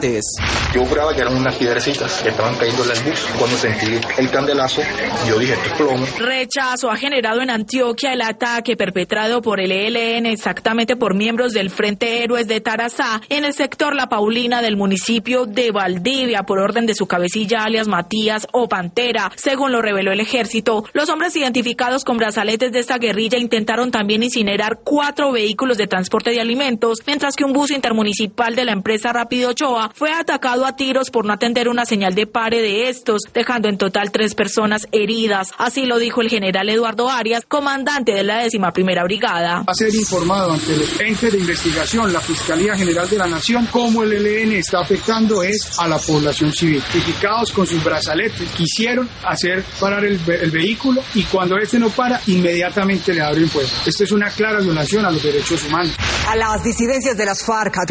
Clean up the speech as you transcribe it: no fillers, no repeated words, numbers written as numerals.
Yo juraba que eran unas piedrecitas que estaban cayendo en el bus. Cuando sentí el candelazo, yo dije, esto es plomo. Rechazo ha generado en Antioquia el ataque perpetrado por el ELN, exactamente por miembros del Frente Héroes de Tarazá, en el sector La Paulina del municipio de Valdivia, por orden de su cabecilla alias Matías o Pantera. Según lo reveló el ejército, los hombres identificados con brazaletes de esta guerrilla intentaron también incinerar 4 vehículos de transporte de alimentos, mientras que un bus intermunicipal de la empresa Rápido Ochoa fue atacado a tiros por no atender una señal de pare de estos, dejando en total 3 personas heridas. Así lo dijo el general Eduardo Arias, comandante de la 11ª Brigada. Va a ser informado ante los entes de investigación, la Fiscalía General de la Nación, cómo el ELN está afectando es a la población civil. Identificados con sus brazaletes, quisieron hacer parar el vehículo y cuando este no para, inmediatamente le abren fuego. Esto es una clara violación a los derechos humanos. A las disidencias de las FARC